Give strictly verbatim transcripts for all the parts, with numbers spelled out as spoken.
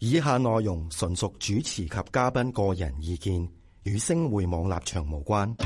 以下內容純屬主持及嘉賓個人意見，與星匯網立場無關。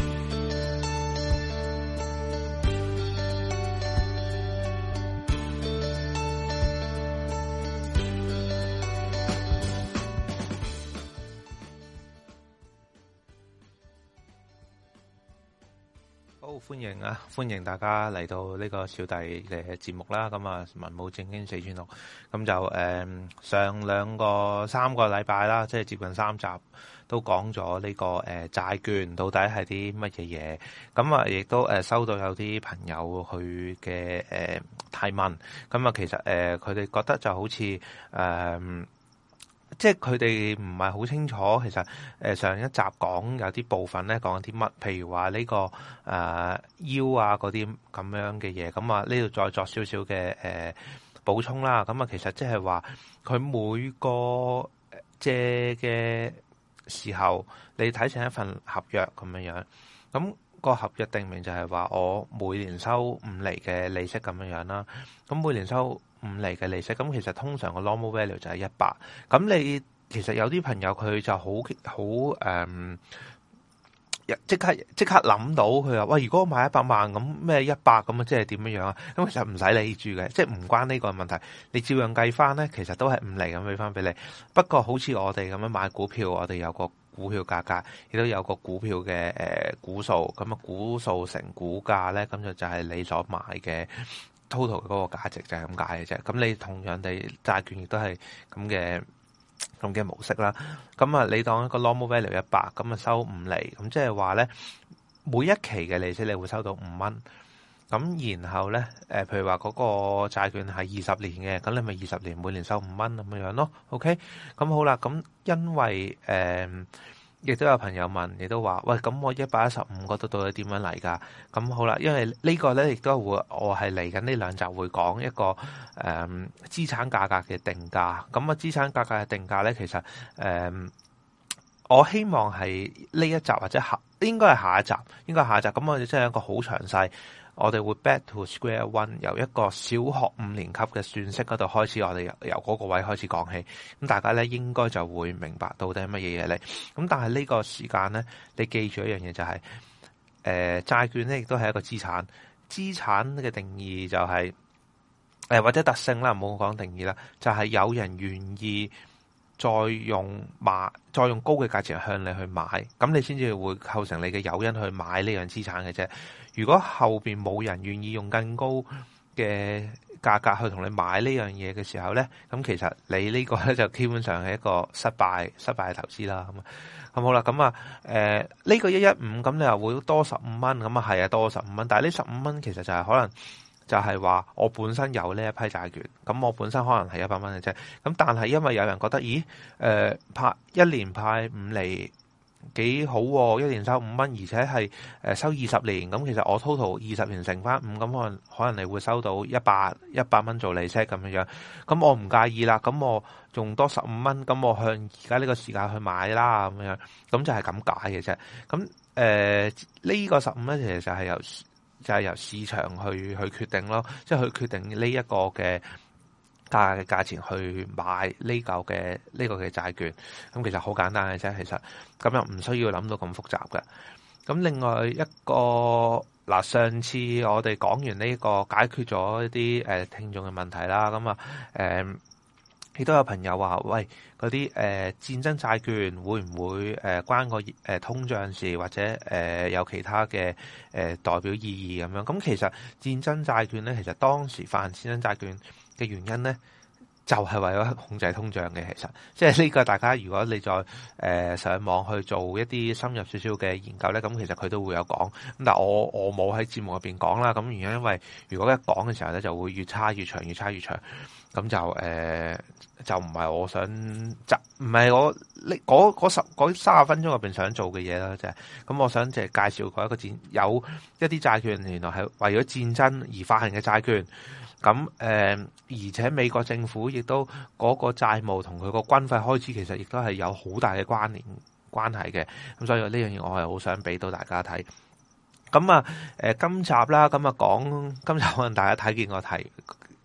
歡迎啊！歡迎大家嚟到呢個小弟嘅節目啦。咁啊，文武正經四川六，咁就誒、嗯、上兩個三個禮拜啦，即係接近三集都講咗呢個誒、呃、債券到底係啲乜嘢嘢。咁啊，亦都誒收到有啲朋友去嘅誒提問。咁啊，其實誒佢哋覺得就好似誒。呃即係佢哋唔係好清楚，其實誒上一集講有啲部分咧講啲乜，譬如話呢、這個誒、呃、腰啊嗰啲咁樣嘅嘢，咁啊呢度再作少少嘅誒補充啦。咁啊其實即係話佢每個借嘅時候，你睇成一份合約咁樣樣，咁、那個合約定明就係話我每年收五厘嘅利息咁樣樣啦。咁每年收五厘嘅利息，咁其實通常個 normal value 就係一百。咁你其實有啲朋友佢就好好誒，即刻即刻諗到佢話喂，如果我買一百萬咁咩一百咁啊，即係點樣樣啊？咁其實唔使理住嘅，即係唔關呢個問題。你照樣計翻咧，其實都係五厘咁俾翻俾你。不過好似我哋咁樣買股票，我哋有個股票價格，亦都有個股票嘅誒、呃、股數。咁啊，股數乘股價咧，咁就就係你所買嘅total 嗰個價值就係咁解嘅啫。咁你同樣地債券亦都係咁嘅咁嘅模式啦。咁啊，你當一個 normal value 一百，咁啊收五厘，咁即係話咧每一期嘅利息你會收到五蚊。咁然後咧誒，譬如話嗰個債券係二十年嘅，咁你咪二十年每年收五蚊咁樣樣咯。OK，咁好啦。咁因為誒。呃亦都有朋友問，亦都話喂，咁我一百一十五嗰度到底點樣嚟㗎？咁好啦，因為呢個咧亦都會我係嚟緊呢兩集會講一個誒、嗯、資產價格嘅定價。咁啊，資產價格嘅定價咧，其實誒、嗯、我希望係呢一集或者下應該係下一集，應該係下一集。咁我哋真係一個好詳細。我哋會 back to square one， 由一個小學五年級嘅算式嗰度開始，我哋由由嗰個位開始講起。咁大家咧應該就會明白到底係乜嘢嘢嚟。咁但係呢個時間咧，你記住一樣嘢就係、是，誒、呃、債券咧亦都係一個資產。資產嘅定義就係、是，誒、呃、或者特性啦，唔好講定義啦，就係、是、有人願意再用買，再用高嘅價錢向你去買，咁你先至會構成你嘅誘因去買呢樣資產嘅啫。如果後邊冇人願意用更高嘅價格去同你買呢樣嘢嘅時候咧，咁其實你呢個咧就基本上係一個失敗失敗嘅投資啦。咁啊，咁好啦，咁啊，誒呢個一一五咁你又會多十五蚊，咁啊係啊多十五蚊，但係呢十五蚊其實就係可能就係話我本身有呢一批債券，咁我本身可能係一百蚊嘅啫，咁但係因為有人覺得，咦誒、呃、派一年派五厘。幾好喎、啊！一年收五蚊，而且係誒收二十年，咁其實我 total 二十年乘翻五，咁可能可能你會收到一百一百蚊做利息咁樣樣，咁我唔介意啦，咁我仲多十五蚊，咁我向而家呢個時間去買啦，咁樣，咁就係咁解嘅啫。咁誒呢個十五蚊其實就係由就係、是、由市場去去決定咯，即係去決定呢一個嘅價嘅價錢去買呢嚿嘅呢個嘅債券，咁其實好簡單嘅啫，其實咁又唔需要諗到咁複雜嘅。咁另外一個嗱，上次我哋講完呢個解決咗一啲誒聽眾嘅問題啦，咁啊誒亦都有朋友話喂，嗰啲誒戰爭債券會唔會誒關個誒通脹事，或者誒有其他嘅誒代表意義咁樣？咁其實戰爭債券咧，其實當時發行戰爭債券嘅原因咧，就係、是、為咗控制通脹嘅。其實即係呢個大家如果你再誒、呃、上網去做一啲深入少少嘅研究咧，咁其實佢都會有講。咁但係我我冇喺節目入邊講啦。咁原因因為如果一講嘅時候咧，就會越差越長，越差越長。咁就誒、呃、就唔係我想就唔係我呢嗰嗰十嗰三十分鐘入邊想做嘅嘢啦，就係、是、咁我想就係介紹過一個戰有一啲債券原來係為咗戰爭而發行嘅債券。咁誒、呃，而且美國政府亦都嗰個債務同佢個軍費開支其實亦都係有好大嘅關聯關係嘅。咁所以呢樣嘢我係好想俾到大家睇。咁啊誒，今集啦，咁啊講今集可能大家睇見個題。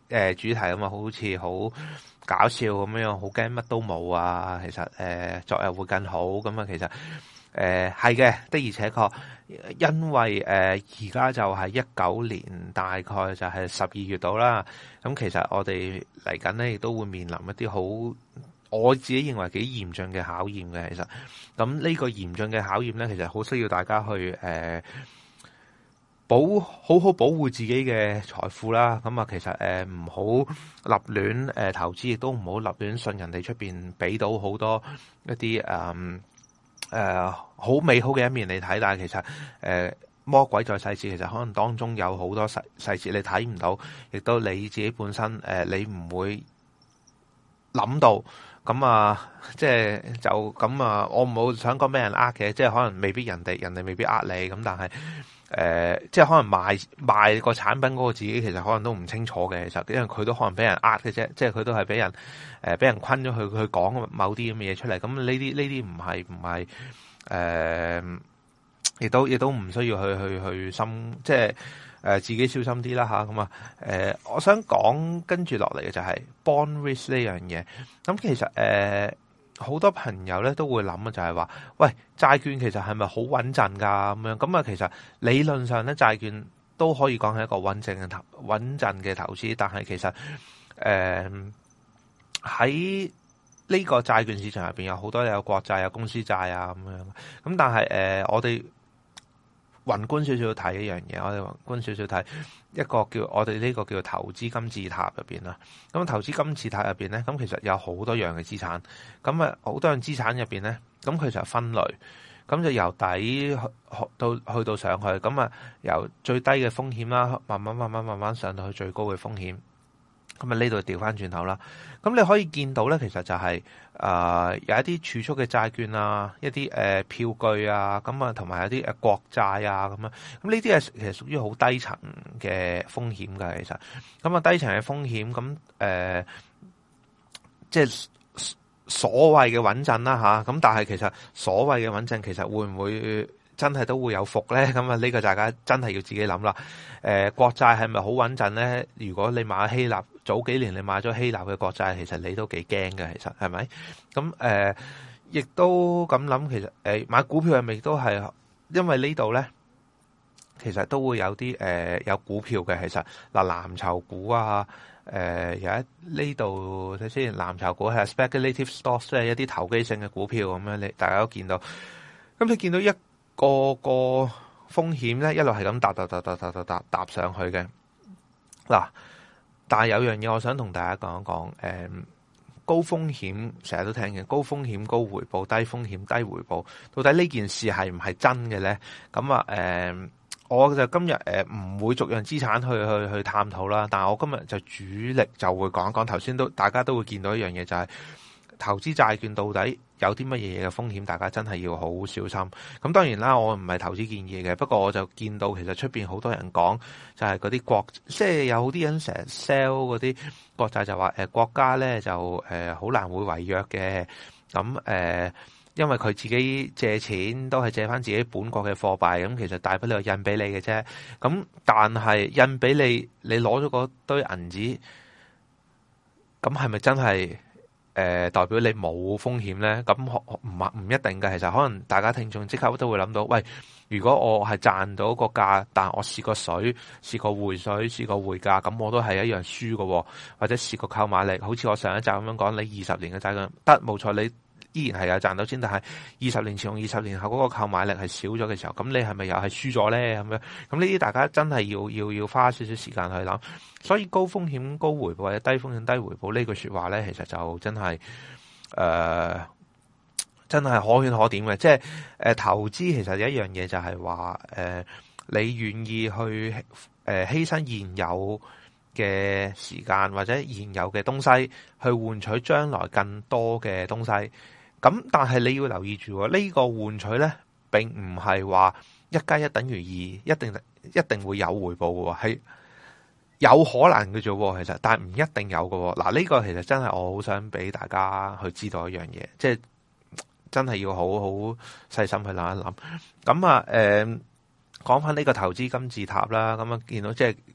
誒主題咁啊，好似好搞笑咁樣，好驚乜都冇啊。其實誒、呃、昨日會更好咁啊。其實誒係嘅，的而且確，因為誒而家就係一九年大概就係十二月度啦。咁其實我哋嚟緊咧，亦都會面臨一啲好我自己認為幾嚴峻嘅考驗嘅。其實咁呢個嚴峻嘅考驗咧，其實好需要大家去誒。呃保好好保護自己嘅財富啦，咁啊，其實誒唔好立亂誒投資，亦都唔好立亂信人哋出邊俾到好多一啲誒誒好美好嘅一面你睇，但係其實誒、呃、魔鬼在細節，其實可能當中有好多細細節你睇唔到，亦都你自己本身誒、呃、你唔會諗到，咁啊即係就咁啊，我唔好想講俾人呃嘅，即係可能未必人哋人哋未必呃你，咁但係。誒、呃，即係可能賣賣個產品嗰個自己，其實可能都唔清楚嘅。其實，因為佢都可能俾人呃嘅啫，即係佢都係俾人誒，俾、呃、人困咗去，去講某啲咁嘅嘢出嚟。咁呢啲呢啲唔係唔係誒，亦都亦都唔需要去去去心，即係誒、呃、自己小心啲啦吓。咁啊，誒、呃，我想講跟住落嚟嘅就係 bond risk 呢樣嘢。咁其實誒。呃好多朋友咧都會諗啊，就係話，喂，債券其實係咪好穩陣噶咁樣？咁啊，其實理論上咧，債券都可以講係一個穩陣嘅投穩陣嘅投資，但係其實誒喺呢個債券市場入邊有好多有國債、有公司債啊咁樣。咁但係誒、呃，我哋宏觀少少睇一樣嘢，我哋宏觀少少睇一個叫我哋呢個叫投資金字塔入邊啦。咁投資金字塔入邊咧，咁其實有好多樣嘅資產。咁啊，好多樣資產入邊咧，咁佢就分類，咁就由底到去到上去。咁啊，由最低嘅風險啦，慢慢慢慢慢慢上到去最高嘅風險。咁啊，呢度調翻轉頭啦。咁你可以見到咧，其實就係、是、啊、呃、有一啲儲蓄嘅債券啊，一啲誒、呃、票據啊，咁啊同埋有啲誒國債啊咁樣。咁呢啲係其實屬於好低層嘅風險㗎，其實。咁啊低層嘅風險，咁誒、呃、即係所謂嘅穩陣啦吓。咁但係其實所謂嘅穩陣，其實會唔會真係都會有伏咧？咁啊呢個大家真係要自己諗啦。誒、呃、國債係咪好穩陣咧？如果你買希臘，早幾年你買咗希臘嘅國債，其實你都幾驚嘅，其實係咪？咁誒，亦、呃、都咁諗，其實誒、呃、買股票係咪都係？因為呢度咧，其實都會有啲誒、呃、有股票嘅，其實嗱藍籌股啊，誒、呃、有一呢度睇先，藍籌股係 speculative stocks，即係一啲投機性嘅股票咁樣，你大家都見到。咁你見到一個個風險咧，一路係咁搭搭搭搭搭搭搭搭上去嘅嗱。但係有樣嘢我想同大家講一講，誒、嗯，高風險成日都聽嘅，高風險高回報，低風險低回報，到底呢件事係唔係真嘅咧？咁啊，誒、嗯，我就今日誒唔會逐樣資產去去去探討啦，但係我今日就主力就會講一講，頭先都大家都會見到一樣嘢，就係、是、投資債券到底有啲乜嘢嘢嘅風險，大家真係要好小心。咁當然啦，我唔係投資建議嘅，不過我就見到其實出邊好多人講，就係嗰啲國，即係有啲人成日 sell 嗰啲國債，就話誒國家咧就誒好難會違約嘅。咁誒，因為佢自己借錢都係借翻自己本國嘅貨幣，咁其實大不了印俾你嘅啫。咁但係印俾你，你攞咗嗰堆銀紙，咁係咪真係？誒、呃，代表你冇風險咧？咁唔唔一定嘅，其實可能大家聽眾即刻都會諗到，喂，如果我係賺到個價，但我試過水、試過匯水、試過匯價，咁我都係一樣輸嘅，或者試過購買力，好似我上一集咁樣講，你二十年嘅債券得冇錯，你依然係有賺到錢，但係二十年前同二十年後嗰個購買力係少咗嘅時候，咁你係咪又係輸咗咧？咁樣咁呢啲大家真係要要要花少少時間去諗。所以高風險高回報或者低風險低回報呢句說話咧，其實就真係誒、呃、真係可圈可點嘅。即係誒、呃、投資其實有一樣嘢就係話誒你願意去誒、呃、犧牲現有嘅時間或者現有嘅東西去換取將來更多嘅東西。咁但係你要留意住呢、這個換取咧，並唔係話一加一等於二，一定一定會有回報嘅，係有可能嘅啫。其實，但係唔一定有嘅。嗱，呢個其實真係我好想俾大家去知道一樣嘢，即係真係要好好細心去諗一諗。咁啊，誒、呃，講翻呢個投資金字塔啦，咁啊見到即係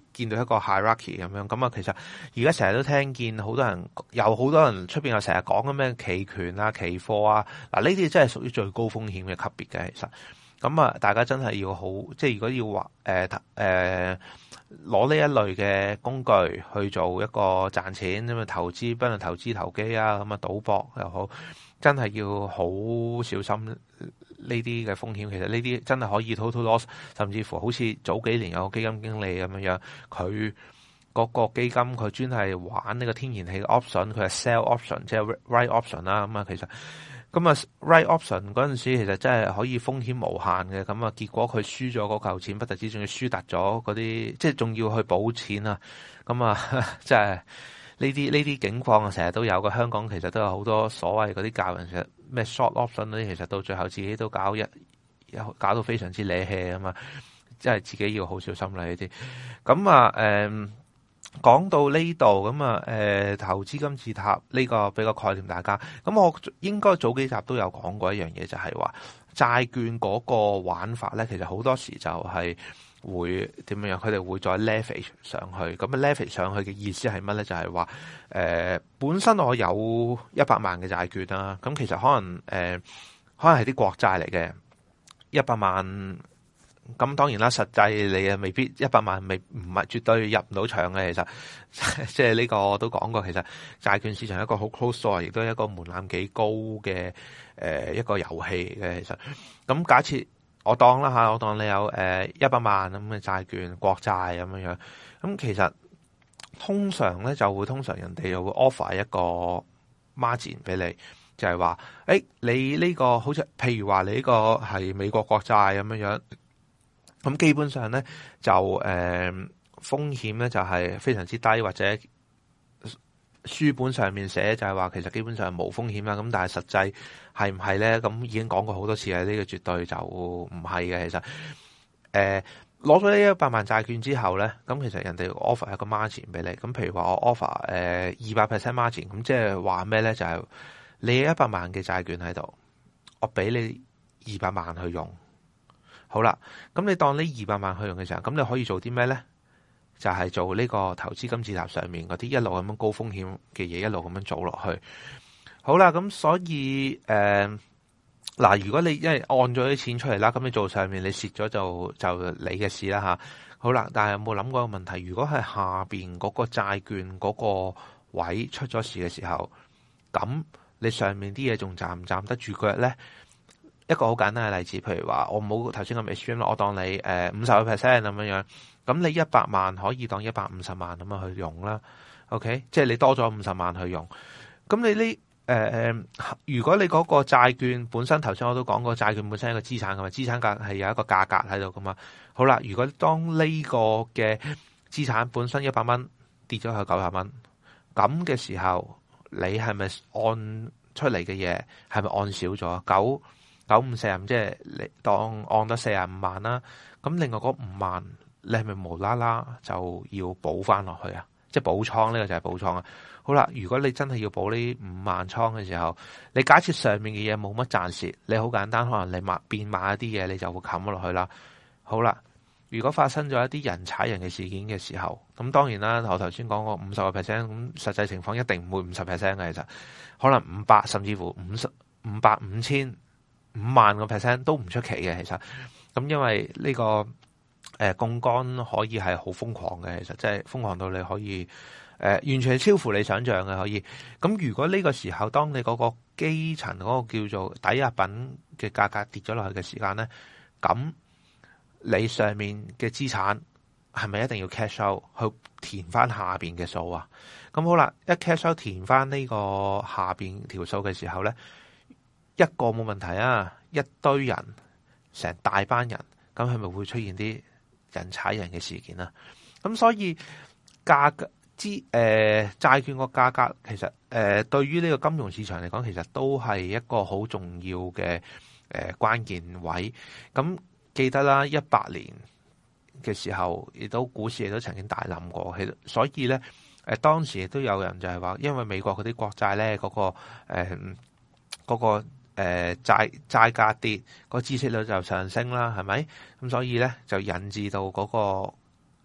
見到一個 hierarchy 咁樣。咁啊，其實而家成日都聽見好多人，有好多人出邊又成日講緊咩期權啊、期貨啊，嗱呢啲真係屬於最高風險嘅級別嘅，其實。咁啊，大家真係要好，即係如果要話誒誒攞呢一類嘅工具去做一個賺錢咁啊，投資，不論投資投機啊，咁啊賭博又好，真係要好小心呢啲嘅風險。其實呢啲真係可以 total loss，甚至乎好似早幾年有個基金經理咁樣樣，佢嗰個基金佢專係玩呢個天然氣嘅 option，佢係 sell option，即係 right option 啦。咁啊，其實。咁啊 right option 嗰陣時其實真係可以風險無限嘅，咁啊結果佢輸咗嗰嚿錢，不特止仲要輸突咗嗰啲，即係仲要去補錢啊！咁啊，即係呢啲呢啲境況啊，成日都有嘅。香港其實都有好多所謂嗰啲教人其實咩 short option 嗰啲，其實到最後自己都搞一搞到非常之瀨氣啊嘛，即係自己要好小心啦呢啲。咁啊誒。講到呢度咁啊，誒，投資金字塔呢個俾個概念大家。咁我應該早幾集都有講過一樣嘢，就係話債券嗰個玩法咧，其實好多時就係會點樣樣，佢哋會再 leverage 上去。咁啊 leverage 上去嘅意思係乜咧？就係話誒，本身我有一百萬嘅債券啦，咁其實可能誒、呃，可能係啲國債嚟嘅一百萬。咁當然啦，實際你啊未必一百萬未唔係絕對入唔到場嘅，其實即係呢個我都講過，其實債券市場係一個好 close door，亦都係一個門檻幾高嘅誒一個遊戲嘅。其實咁假設我當啦嚇，我當你有誒一百萬咁嘅債券國債咁樣樣，咁其實通常咧就會通常人哋又會 offer 一個 margin 俾你，就係話誒你呢個好似譬如話你呢個係美國國債咁樣樣。咁基本上咧就誒、呃、風險咧就係非常之低，或者書本上面寫就係話其實基本上係冇風險啦。咁但係實際係唔係咧？咁已經講過好多次啦，呢、這個絕對就唔係嘅。其實誒攞咗呢一百萬債券之後咧，咁其實人哋 offer 一個 margin 俾你。咁譬如話我 offer 誒二百 percent margin，咁即係話咩咧？就係、是、你有一百萬嘅債券喺度，我俾你二百萬去用。好啦，咁你當呢二百萬去用嘅時候，咁你可以做啲咩咧？就係、是、做呢個投資金字塔上面嗰啲一路咁樣高風險嘅嘢，一路咁樣做落去。好啦，咁所以誒嗱、呃，如果你因為按咗啲錢出嚟啦，咁你做上面你蝕咗就就你嘅事啦吓。好啦，但係有冇諗過個問題？如果係下邊嗰個債券嗰個位出咗事嘅時候，咁你上面啲嘢仲站唔站得住腳咧？一個好簡單嘅例子，譬如話我冇頭先咁 extreme，我當你誒五十個 percent 咁樣樣，咁你一百萬可以當一百五十萬咁樣去用啦。OK，即係你多咗五十萬去用，咁你呢誒誒，如果你嗰個債券本身頭先我都講過，債券本身係一個資產噶嘛，資產價係有一個價格喺度噶嘛。好啦，如果當呢個嘅資產本身一百蚊跌咗去九十蚊，咁嘅時候，你係咪按出嚟嘅嘢係咪按少咗九？九五四十五，即係你當按得四十五萬啦。咁另外嗰五萬，你係咪無啦啦就要補翻落去啊？即係補倉，呢個就係補倉啊。好啦，如果你真係要補呢五萬倉嘅時候，你假設上面嘅嘢冇乜賺蝕，你好簡單，可能你買變賣一啲嘢，你就會冚咗落去啦。好啦，如果發生咗一啲人踩人嘅事件嘅時候，咁當然啦，我頭先講過五十個 percent，咁實際情況一定唔會五十 percent 嘅，其實可能五百甚至乎五十五百五千。五萬個 percent 都唔出奇嘅，其實咁因為呢、這個誒槓桿可以係好瘋狂嘅，其實即係瘋狂到你可以誒、呃、完全係超乎你想象嘅可以。咁如果呢個時候，當你嗰個基層嗰個叫做抵押品嘅價格跌咗落去嘅時間咧，咁你上面嘅資產係咪一定要 cash out 去填翻下邊嘅數啊？咁好啦，一 cash out 填翻呢個下邊條數嘅時候咧。一個冇問題啊，一堆人，成大班人，咁係咪會出現啲人踩人嘅事件啊？咁所以價格之誒債券個價格其實誒、呃、對於呢個金融市場嚟講，其實都係一個好重要嘅誒、呃、關鍵位。咁記得啦，一八年嘅時候，亦都股市亦都曾經大冧過。其實所以咧，誒、呃、當時亦都有人就係話，因為美國嗰啲國債咧嗰個誒嗰個。呃那個誒、呃、債債價跌，個孳息率就上升啦，係咪？咁所以咧就引致到嗰、那個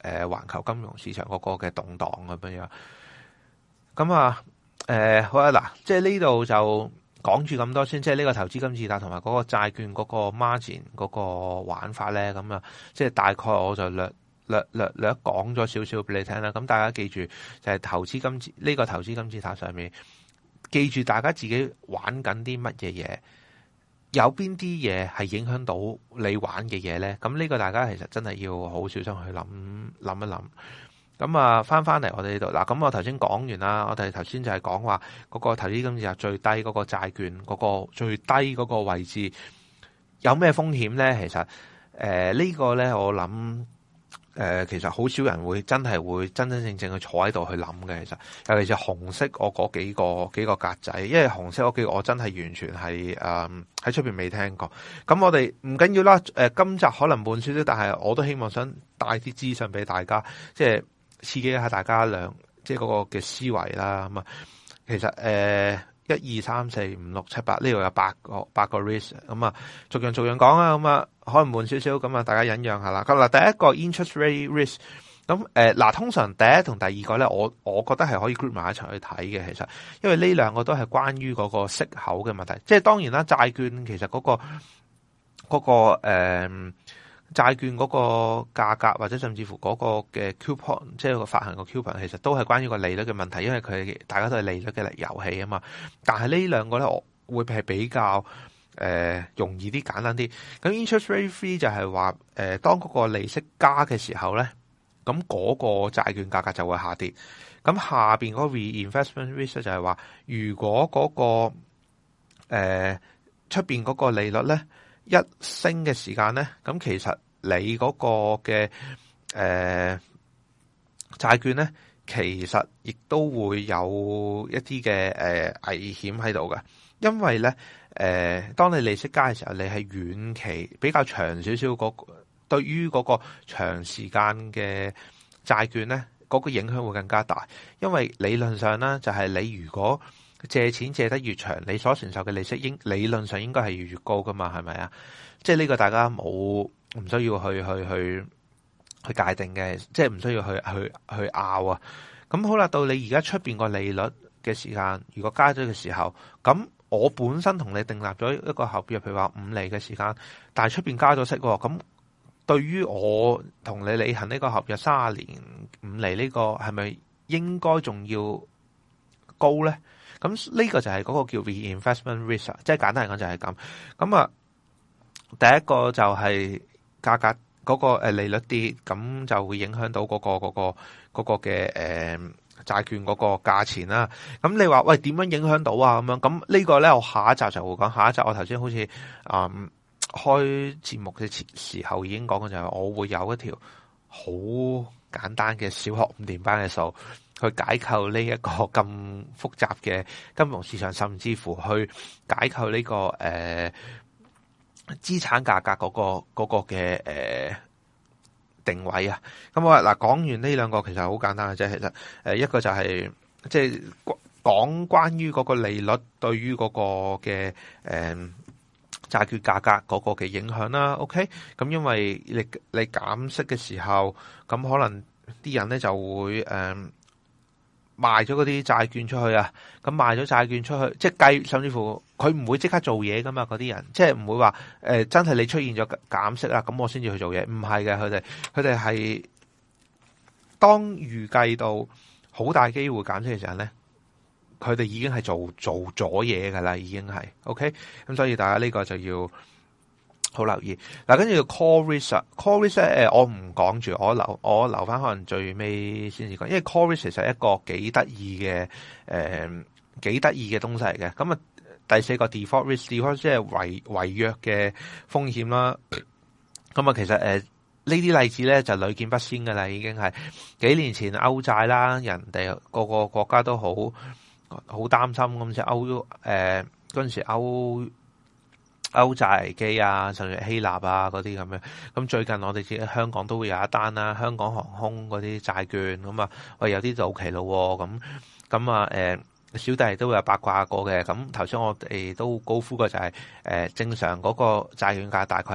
誒環球金融市場嗰個嘅動盪咁樣樣。咁啊誒好啊嗱，即係呢度就講住咁多先，即係呢個投資金字塔同埋嗰個債券嗰個 margin 嗰個玩法咧，咁啊即係大概我就略略略略講咗少少俾你聽啦。咁大家記住就係投資金字呢個投資金字塔上面，記住大家自己玩緊啲乜嘢嘢，有邊啲嘢係影響到你玩嘅嘢咧？咁呢個大家其實真係要好小心去諗諗一諗。咁啊，翻翻嚟我哋呢度嗱，咁我頭先講完啦，我哋頭先就係講話嗰個投資金字塔最低嗰個債券嗰個最低嗰個位置有咩風險咧？其實誒、呃這個、呢個咧，我諗誒、呃、其實好少人會真係會真真正正去坐喺度去諗嘅。其實尤其是紅色我嗰幾個幾個格仔，因為紅色嗰幾個我真係完全係誒喺出邊未聽過。咁我哋唔緊要啦，誒、呃、今集可能悶少少，但係我都希望想帶啲資訊俾大家，即係刺激一下大家兩即係嗰個嘅思維啦。咁啊，其實誒一二三四五六七八呢度有八個八個 risk， 咁啊逐樣逐樣講啊。咁啊可能悶少少，咁啊大家忍讓下啦。咁嗱，第一個 interest rate risk， 咁誒嗱，通常第一同第二個咧，我我覺得係可以 group 埋一齊去睇嘅。其實因為呢兩個都係關於嗰個息口嘅問題，即係當然啦，債券其實嗰個嗰個誒。呃債券嗰個價格或者甚至乎嗰個嘅 coupon， 即係個發行個 coupon， 其實都係關於個利率嘅問題，因為佢大家都係利率嘅遊戲啊嘛。但係呢兩個咧，我會係比較誒、呃、容易啲簡單啲。咁 interest rate free 就係話誒，當嗰個利息加嘅時候咧，咁嗰個債券價格就會下跌。咁下邊嗰個 reinvestment risk 就係話，如果嗰、嗰個誒出邊嗰個利率咧一升嘅時間咧，咁其實你嗰個嘅誒債券咧，其實亦都會有一啲嘅誒危險喺度嘅，因為咧誒、呃，當你利息加嘅時候，你係遠期比較長少少嗰，對於嗰個長時間嘅債券咧，嗰、嗰個影響會更加大，因為理論上咧就係你如果借錢借得越長，你所承受嘅利息應理論上應該係越越高噶嘛，係咪啊？即係呢個大家冇唔需要去去去去界定嘅，即係唔需要去去去拗啊。咁好啦，到你而家出邊個利率嘅時間，如果加咗嘅時候，咁我本身同你訂立咗一個合約，譬如話五厘嘅時間，但係出邊加咗息，咁對於我同你履行呢個合約三十年五厘呢個係咪應該仲要高咧？咁呢個就係嗰個叫 reinvestment risk， 即係簡單嚟講就係咁。咁啊，第一個就係價格嗰個誒利率跌，咁就會影響到嗰個嗰個嗰個嘅誒債券嗰個價錢啦。咁你話喂點樣影響到啊？咁樣咁呢個咧，我下一集就會講。下一集我頭先好似嗯開節目嘅時候已經講過，就係我會有一條好簡單嘅小學五年班嘅數，去解構呢一個咁複雜嘅金融市場，甚至乎去解構呢、這個誒、呃、資產價格嗰、那個嗰、那個嘅誒、呃、定位啊。咁我話嗱，講完呢兩個其實好簡單嘅啫。其實誒一個就係即係講關於嗰個利率對於嗰個嘅誒、呃、債券價格嗰個嘅影響啦。OK，咁因為你你減息嘅時候，咁可能啲人咧就會誒。呃賣咗嗰啲債券出去啊，咁賣咗債券出去，即係計，甚至乎佢唔會即刻做嘢噶嘛，嗰啲人，即係唔會話誒、呃，真係你出現咗減息啦，咁我先至去做嘢，唔係嘅，佢哋，佢哋係當預計到好大機會減息嘅時候咧，佢哋已經係做做咗嘢噶啦，已經係 ，OK，咁所以大家呢個就要好留意嗱，跟住 call risk，call risk 誒，我唔講住，我留我留翻可能最尾先至講，因為 call risk 其實係一個幾得意嘅誒幾得意嘅東西嚟嘅。咁啊，第四個 default risk，default 即係違違約嘅風險啦。咁啊，其實誒、呃、呢啲例子咧就屢見不鮮噶啦，已經係幾年前歐債啦，人哋個個國家都好好擔心咁，即係歐誒嗰陣時歐。歐債危機啊，甚至希臘啊嗰啲咁樣，咁最近我哋自己香港都會有一單啦，香港航空嗰啲債券咁啊，喂有啲到期咯，咁咁啊誒小弟都會有八卦過嘅，咁頭先我哋都高呼嘅就係誒正常嗰個債券價大概一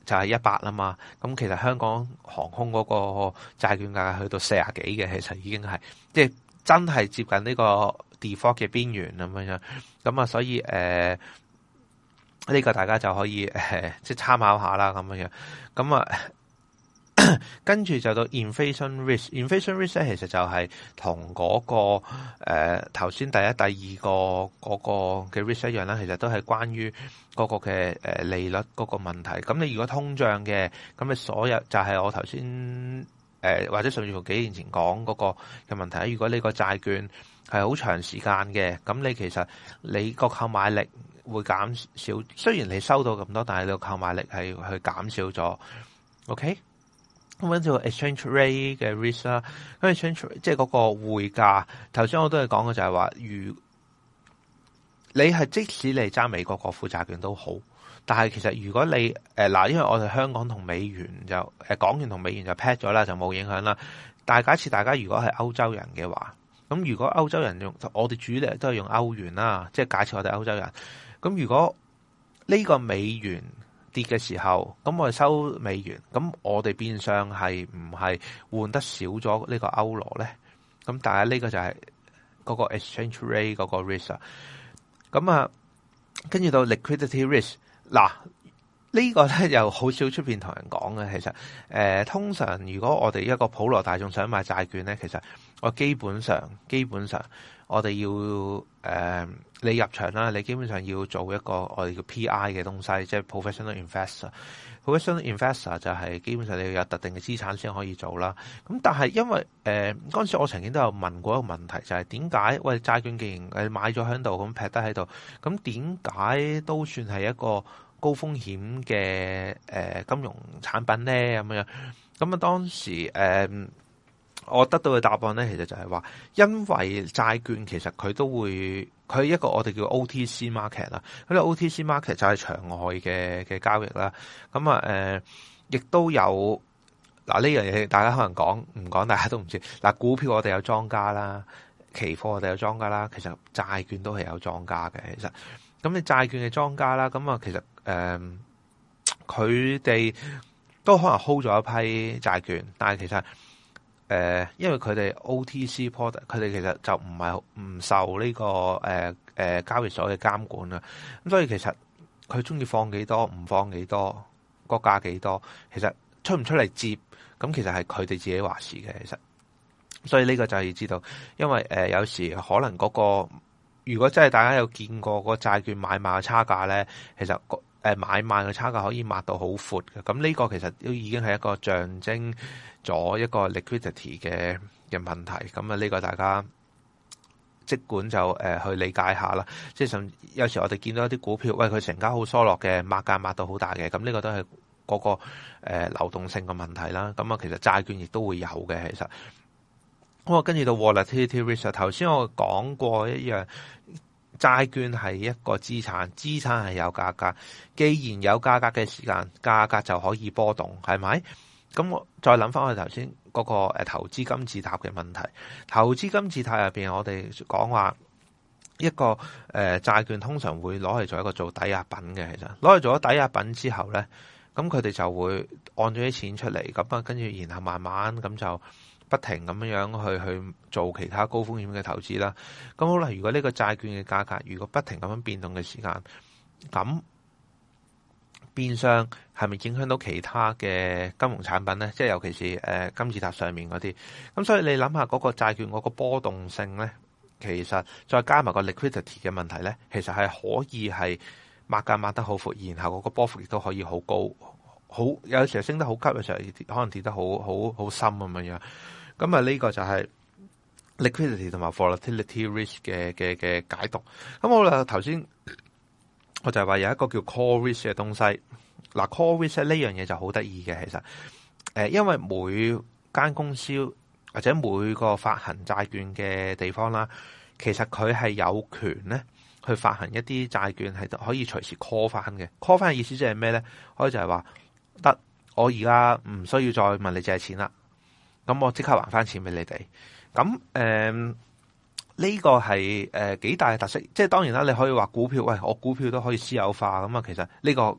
就係一百啦嘛，咁其實香港航空嗰個債券價格去到四十幾嘅，其實已經係即係真係接近呢個 default 嘅邊緣咁樣樣，咁啊所以誒呢、呃呢個大家就可以誒、呃、即係參考下啦咁樣樣，咁啊。跟住就到 inflation risk，inflation risk 咧其實就係同嗰個誒頭先第一、第二個嗰個嘅 risk 一樣啦，其實都係關於嗰個嘅誒利率嗰個問題。咁你如果通脹嘅，咁你所有就係我頭先誒或者甚至乎幾年前講嗰個嘅問題。如果你個債券係好長時間嘅，咁你其實你個購買力會減少。雖然你收到咁多，但係你個購買力係去減少咗。OK。咁跟住 exchange rate 嘅 risk 啦，咁 exchange 即係嗰個匯價。頭先我都係講嘅就係話，如你係即使你揸美國國庫債券都好，但係其實如果你誒嗱，因為我哋香港同美元就誒港元同美元就 peg 咗啦，就冇影響啦。但係假設大家如果係歐洲人嘅話，咁如果歐洲人用，我哋主力都係用歐元啦，即係假設我哋歐洲人，咁如果呢個美元跌嘅時候，咁我哋收美元，咁我哋變相係唔係換得少咗呢個歐羅咧？咁但係呢個就係嗰個 exchange rate 嗰個 risk 啊。咁啊，跟住到 liquidity risk， 嗱、這個、呢個咧又好少出邊同人講嘅。其實誒、呃，通常如果我哋一個普羅大眾想買債券咧，其實我基本上基本上我哋要誒。呃你入場啦，你基本上要做一個我哋叫 P I 嘅東西，即係 professional investor。professional investor 就係基本上你要有特定嘅資產先可以做啦。咁但係因為誒嗰陣時我曾經都有問過一個問題，就係點解喂債券既然誒買咗喺度咁劈得喺度，咁點解都算係一個高風險嘅誒金融產品咧咁樣？咁啊當時誒。呃我得到嘅答案咧，其實就係話，因為債券其實佢都會，佢一個我哋叫 O T C market 啦。嗰啲 O T C market 就係場外嘅嘅交易啦。咁啊誒，亦都有嗱呢樣嘢，大家可能講唔講，大家都唔知。嗱，股票我哋有莊家啦，期貨我哋有莊家啦，其實債券都係有莊家嘅。其實，咁你債券嘅莊家啦，咁啊其實誒，佢哋都可能 hold 咗一批債券，但係其實。誒、呃，因為佢哋 O T C product，佢哋其實就唔係唔受呢、這個誒誒、呃呃、交易所嘅監管啦。咁所以其實佢中意放幾多，唔放幾多，個價幾多，其實出唔出嚟接，咁其實係佢哋自己話事嘅。其實，所以呢個就係要知道，因為誒、呃、有時可能嗰、那個，如果真係大家有見過個債券買賣嘅差價咧，其實誒、呃、買賣嘅差價可以抹到好闊嘅。咁呢個其實都已經係一個象徵咗一個 liquidity 嘅嘅問題，咁啊呢個大家即管就誒、呃、去理解下啦。即係甚有時我哋見到一啲股票，喂佢成交好疏落嘅，抹價抹到好大嘅，咁呢個都係嗰、那個誒、呃、流動性嘅問題啦。咁啊其實債券亦都會有嘅，其實。咁啊跟住到 volatility risk， 頭先我講過一樣，債券係一個資產，資產係有價格，既然有價格嘅時間，價格就可以波動，係咪？咁我再諗翻我哋頭先嗰個誒投資金字塔嘅問題，投資金字塔入邊，我哋講話一個誒、呃、債券通常會攞嚟做一個做抵押品嘅，其實攞嚟做咗抵押品之後咧，咁佢哋就會按咗啲錢出嚟，咁啊跟住然後慢慢咁就不停咁樣樣去去做其他高風險嘅投資啦。咁好啦，如果呢個債券嘅價格如果不停咁樣變動嘅時間，咁變相係咪影響到其他嘅金融產品咧？即係尤其是誒、呃、金字塔上面嗰啲。咁所以你諗下嗰個債券嗰個波動性咧，其實再加埋個 liquidity 嘅問題咧，其實係可以係抹價抹得好闊，然後嗰個波幅亦都可以好高，好有時候升得好急嘅時候，可能跌得好好好深咁樣樣。咁啊呢個就係 liquidity 同埋 volatility risk 嘅嘅嘅解讀。咁好啦，頭先。我就係話有一個叫 call risk 嘅東西，嗱 call risk 呢樣嘢就好得意嘅，其實，誒，因為每間公司或者每個發行債券嘅地方啦，其實佢係有權咧去發行一啲債券係可以隨時 call 翻嘅。call 翻嘅意思即係咩咧？可以就係話得，我而家唔需要再問你借錢啦，咁我即刻還翻錢俾你哋。咁誒。呢個係誒幾大嘅特色，即係當然啦，你可以話股票，喂，我股票都可以私有化咁啊。其實呢個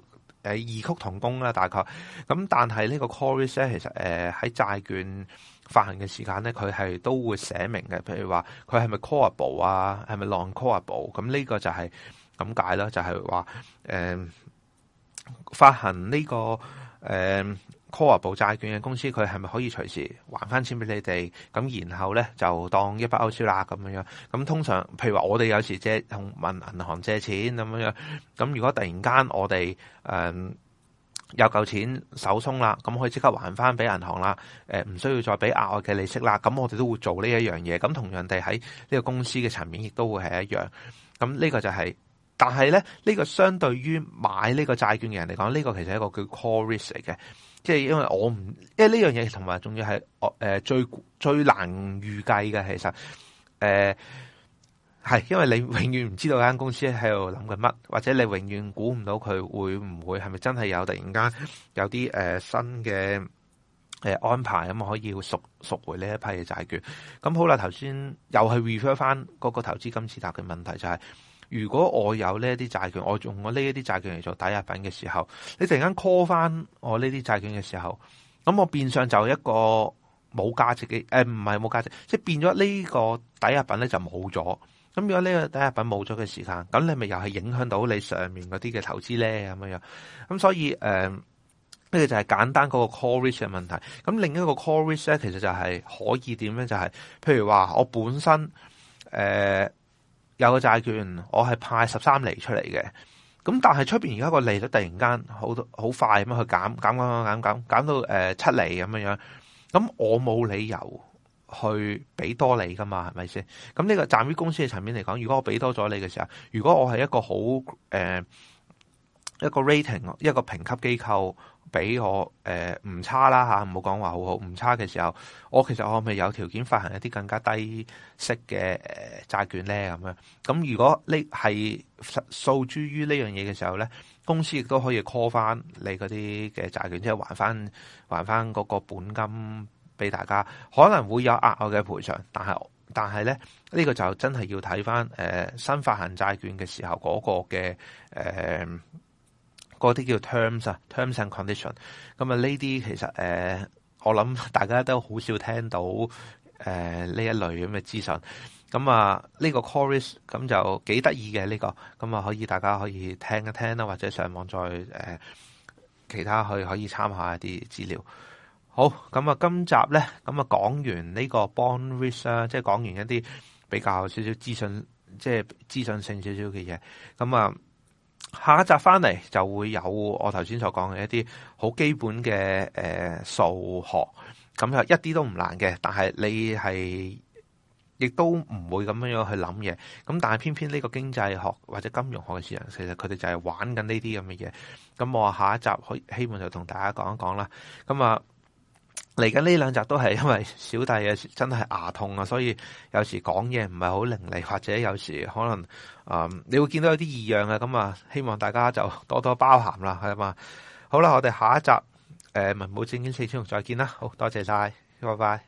誒異曲同工啦，大概。咁但係呢個 call risk 咧，其實誒喺債券發行嘅時間咧，佢係都會寫明嘅，譬如話佢係咪 callable 啊，係咪 non-callable？咁呢個就係咁解啦，就係話誒發行呢、這個誒。呃 callable 債券嘅公司，佢係咪可以隨時還翻錢俾你哋？咁然後咧就當一筆勾銷啦咁樣樣。咁通常，譬如話我哋有時借同問銀行借錢咁樣樣，咁如果突然間我哋誒、呃、有嚿錢手鬆啦，咁可以即刻還翻俾銀行啦。誒唔需要再俾額外嘅利息啦。咁我哋都會做呢一樣嘢。咁同樣地喺呢個公司嘅層面亦都會係一樣。咁呢個就係、是，但係咧呢、呢個相對於買呢個債券嘅人嚟講，呢、呢個其實係一個叫 call risk 嚟嘅。即係因為我唔，因為呢樣嘢同埋仲要係誒最最難預計嘅，其實誒係、呃、因為你永遠唔知道間公司喺度諗緊乜，或者你永遠估唔到佢會唔會係咪真係有突然間有啲誒、呃、新嘅誒、呃、安排咁可以贖贖回呢一批嘅債券。咁好啦，頭先又係 refer 翻嗰個投資金字塔嘅問題就係、是。如果我有呢一啲債券，我用我呢一啲債券嚟做抵押品嘅時候，你突然間 call 翻我呢啲債券嘅時候，咁我變相就一個冇價值嘅，誒唔係冇價值，即係變咗呢個抵押品咧就冇咗。咁如果呢個抵押品冇咗嘅時間，咁你咪又係影響到你上面嗰啲嘅投資咧咁樣樣。咁所以誒呢個就係簡單嗰個 call risk 嘅問題。咁另一個 call risk 咧，其實就係可以點咧？就係、是、譬如話我本身誒。呃有個債券，我係派十三厘出嚟嘅，咁但係出邊而家個利率突然間好好快咁樣去減減減減減減到誒七厘咁樣樣，咁我冇理由去俾多你噶嘛，係咪先？咁呢個站於公司嘅層面嚟講，如果我俾多咗你嘅時候，如果我係一個好誒、呃、一個 rating 一個評級機構俾我誒唔、呃、差啦吓，唔好講話好好唔差嘅時候，我其實我咪有條件發行一啲更加低息嘅誒債券咧咁樣。咁如果呢係訴諸於呢樣嘢嘅時候咧，公司亦都可以 call 翻你嗰啲嘅債券，即係還翻還翻嗰個本金俾大家，可能會有額外嘅賠償，但係但係咧呢、呢個就真係要睇翻誒新發行債券嘅時候嗰個嘅誒。呃嗰啲叫 terms 啊 ，terms and condition。咁啊，呢啲其實誒、呃，我諗大家都好少聽到誒呢、呃、一類咁嘅資訊。咁啊，呢、這個 call risk 咁就幾得意嘅呢個，咁啊可以大家可以聽一聽啦，或者上網再誒、呃、其他去可以參考一啲資料。好，咁啊，今集咧咁啊講完呢個 bond risk 啦，即係講完一啲比較少少資訊，即係資訊性少少嘅嘢。咁啊。下一集翻嚟就會有我頭先所講嘅一啲好基本嘅誒數學，咁又一啲都唔難嘅，但係你係亦都唔會咁樣樣去諗嘢，咁但係偏偏呢個經濟學或者金融學嘅市場，其實佢哋就係玩緊呢啲咁嘅嘢，咁我下一集可希望就同大家講一講啦，咁啊。嚟緊呢兩集都係因為小弟嘅真係牙痛啊，所以有時講嘢唔係好伶俐，或者有時可能誒、嗯、你會見到有啲異樣嘅，咁啊希望大家就多多包涵啦，係嘛？好啦，我哋下一集誒、呃、文武正經四川再見啦，好多謝晒，拜拜。